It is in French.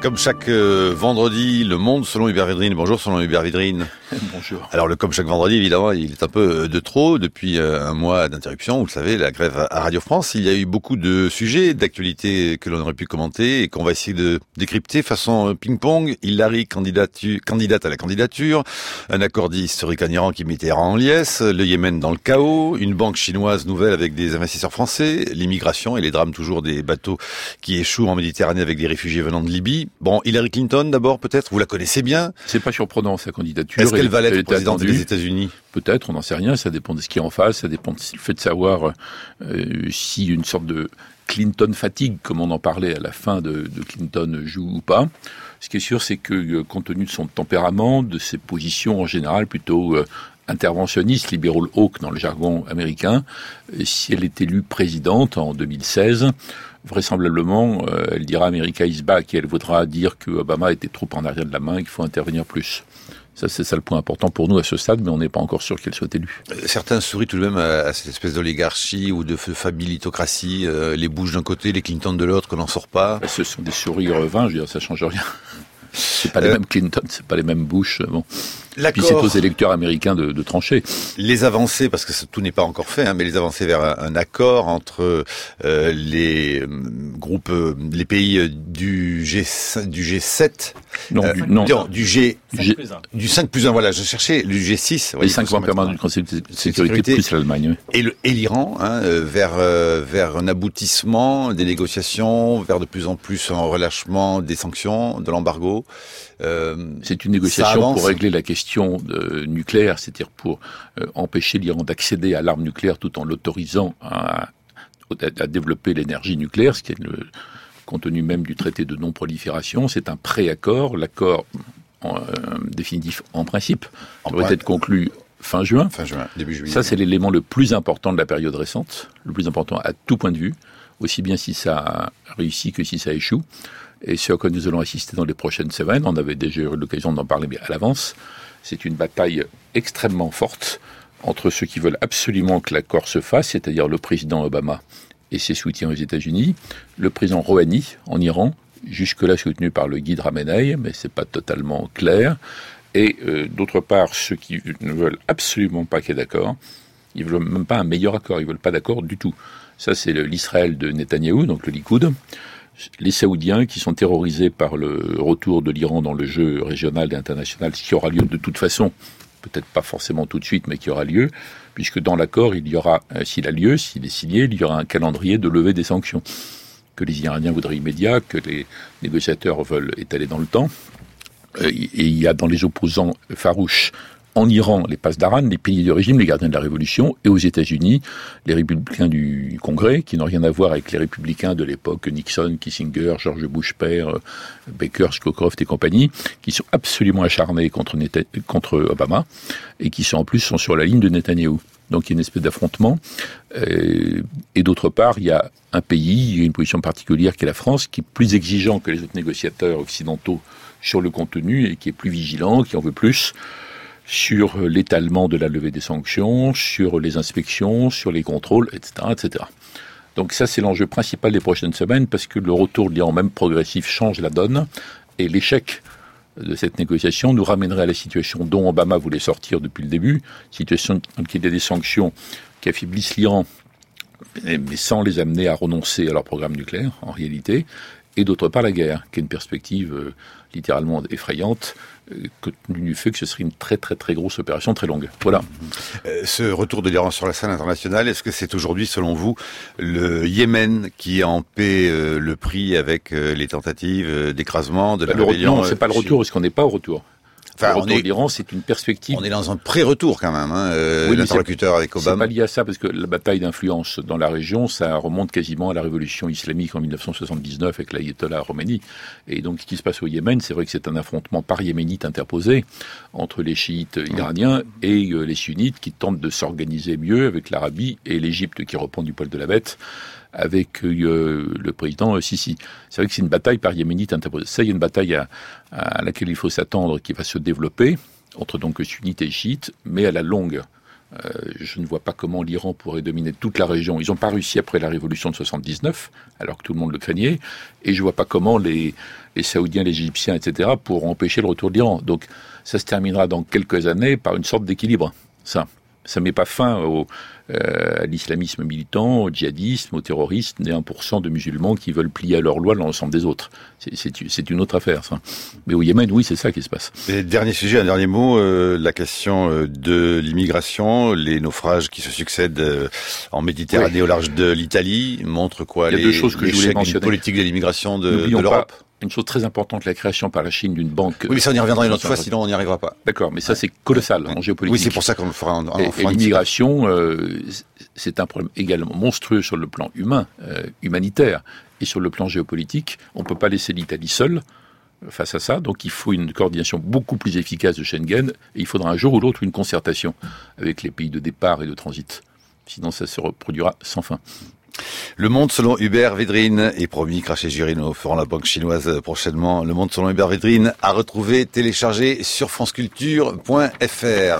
Comme chaque vendredi, le monde selon Hubert Védrine. Bonjour selon Hubert Védrine. Bonjour. Alors comme chaque vendredi, évidemment, il est un peu de trop depuis un mois d'interruption. Vous le savez, la grève à Radio France. Il y a eu beaucoup de sujets d'actualité que l'on aurait pu commenter et qu'on va essayer de décrypter façon ping-pong. Hillary, candidate à la candidature, un accord dit historique en Iran qui mettait Iran en liesse, le Yémen dans le chaos, une banque chinoise nouvelle avec des investisseurs français, l'immigration et les drames toujours des bateaux qui échouent en Méditerranée avec des réfugiés venant de Libye. Bon, Hillary Clinton d'abord peut-être, vous la connaissez bien. C'est pas surprenant sa candidature. Est-ce qu'elle va l'être présidente des États-Unis ? Peut-être, on n'en sait rien, ça dépend de ce qui est en face, ça dépend du fait de savoir si une sorte de Clinton fatigue, comme on en parlait à la fin de Clinton, joue ou pas. Ce qui est sûr, c'est que compte tenu de son tempérament, de ses positions en général plutôt interventionniste, liberal hawk dans le jargon américain, si elle est élue présidente en 2016, vraisemblablement, elle dira America is back et elle voudra dire que Obama était trop en arrière de la main et qu'il faut intervenir plus. Ça, c'est ça le point important pour nous à ce stade, mais on n'est pas encore sûr qu'elle soit élue. Certains sourient tout de même à cette espèce d'oligarchie ou de familitocratie, les Bush d'un côté, les Clinton de l'autre, qu'on n'en sort pas. Ce sont des sourires vains, je veux dire, ça change rien. C'est pas les mêmes Clinton, c'est pas les mêmes Bush, bon. Puis c'est aux électeurs américains de trancher. Les avancées, parce que tout n'est pas encore fait, mais les avancées vers un accord entre les groupes, les pays du G7, du 5+1, voilà, je cherchais le G6. Les 5 membres permanents du Conseil de sécurité plus l'Allemagne. Oui. Et l'Iran, vers un aboutissement des négociations, vers de plus en plus un relâchement des sanctions, de l'embargo. C'est une négociation pour régler la question nucléaire, c'est-à-dire pour empêcher l'Iran d'accéder à l'arme nucléaire tout en l'autorisant à développer l'énergie nucléaire, ce qui est le contenu même du traité de non-prolifération. C'est un pré-accord, l'accord définitif en principe devrait être conclu fin juin, début juillet. Ça, c'est l'élément le plus important de la période récente, le plus important à tout point de vue, aussi bien si ça réussit que si ça échoue. Et ce à quoi nous allons assister dans les prochaines semaines, on avait déjà eu l'occasion d'en parler à l'avance, c'est une bataille extrêmement forte entre ceux qui veulent absolument que l'accord se fasse, c'est-à-dire le président Obama et ses soutiens aux États-Unis, le président Rouhani en Iran, jusque-là soutenu par le guide Khamenei, mais c'est pas totalement clair, et d'autre part ceux qui ne veulent absolument pas qu'il y ait d'accord, ils veulent même pas un meilleur accord, ils veulent pas d'accord du tout. Ça c'est l'Israël de Netanyahou, donc le Likoud, les Saoudiens qui sont terrorisés par le retour de l'Iran dans le jeu régional et international, ce qui aura lieu de toute façon, peut-être pas forcément tout de suite, mais qui aura lieu, puisque dans l'accord, il y aura, s'il a lieu, s'il est signé, il y aura un calendrier de levée des sanctions, que les Iraniens voudraient immédiat, que les négociateurs veulent étaler dans le temps. Et il y a dans les opposants farouches en Iran, les Pasdaran, les piliers du régime, les gardiens de la révolution, et aux États-Unis, les républicains du Congrès, qui n'ont rien à voir avec les républicains de l'époque, Nixon, Kissinger, George Bush père, Baker, Scowcroft et compagnie, qui sont absolument acharnés contre Obama, et qui sont en plus sur la ligne de Netanyahou. Donc il y a une espèce d'affrontement. Et d'autre part, il y a un pays, il y a une position particulière qui est la France, qui est plus exigeant que les autres négociateurs occidentaux sur le contenu, et qui est plus vigilant, qui en veut plus, sur l'étalement de la levée des sanctions, sur les inspections, sur les contrôles, etc., etc. Donc ça, c'est l'enjeu principal des prochaines semaines, parce que le retour de l'Iran, même progressif, change la donne, et l'échec de cette négociation nous ramènerait à la situation dont Obama voulait sortir depuis le début, situation dans laquelle il y a des sanctions qui affaiblissent l'Iran, mais sans les amener à renoncer à leur programme nucléaire, en réalité, et d'autre part la guerre, qui est une perspective littéralement effrayante, compte tenu du fait que ce serait une très très très grosse opération, très longue. Voilà. Ce retour de l'Iran sur la scène internationale, est-ce que c'est aujourd'hui, selon vous, le Yémen qui en paie le prix avec les tentatives d'écrasement de la rébellion? Non, c'est pas le retour, parce qu'on n'est pas au retour. Enfin, le retour de l'Iran, c'est une perspective. On est dans un pré-retour quand même, oui, l'interlocuteur avec Obama. C'est pas lié à ça, parce que la bataille d'influence dans la région, ça remonte quasiment à la révolution islamique en 1979 avec l'ayatollah Khomeini. Et donc, ce qui se passe au Yémen, c'est vrai que c'est un affrontement par yéménite interposé entre les chiites iraniens et les sunnites qui tentent de s'organiser mieux avec l'Arabie et l'Égypte qui reprend du poil de la bête avec le président Sisi. C'est vrai que c'est une bataille par yéménite interposée. Ça, il y a une bataille à laquelle il faut s'attendre, qui va se développer, entre donc sunnites et chiites, mais à la longue. Je ne vois pas comment l'Iran pourrait dominer toute la région. Ils n'ont pas réussi après la révolution de 79, alors que tout le monde le craignait. Et je ne vois pas comment les Saoudiens, les Égyptiens, etc. pourront empêcher le retour de l'Iran. Donc ça se terminera dans quelques années par une sorte d'équilibre. Ça met pas fin à l'islamisme militant, au djihadisme, aux terroristes, des 1% de musulmans qui veulent plier à leur loi l'ensemble des autres. C'est une autre affaire, ça. Mais au Yémen, oui, c'est ça qui se passe. Et dernier sujet, un dernier mot, la question de l'immigration, les naufrages qui se succèdent en Méditerranée, au large de l'Italie, montrent quoi? Il y a deux choses que je voulais mentionner. Politique de l'immigration de l'Europe. Une chose très importante, la création par la Chine d'une banque. Oui, mais ça on y reviendra une autre fois, sinon on n'y arrivera pas. D'accord, mais ça c'est colossal en géopolitique. Oui, c'est pour ça qu'on le fera et l'immigration, c'est un problème également monstrueux sur le plan humain, humanitaire, et sur le plan géopolitique. On ne peut pas laisser l'Italie seule face à ça, donc il faut une coordination beaucoup plus efficace de Schengen, et il faudra un jour ou l'autre une concertation avec les pays de départ et de transit. Sinon ça se reproduira sans fin. Le Monde selon Hubert Védrine, et promis, Crash et Jury, nous ferons la banque chinoise prochainement. Le Monde selon Hubert Védrine à retrouver, téléchargé sur franceculture.fr.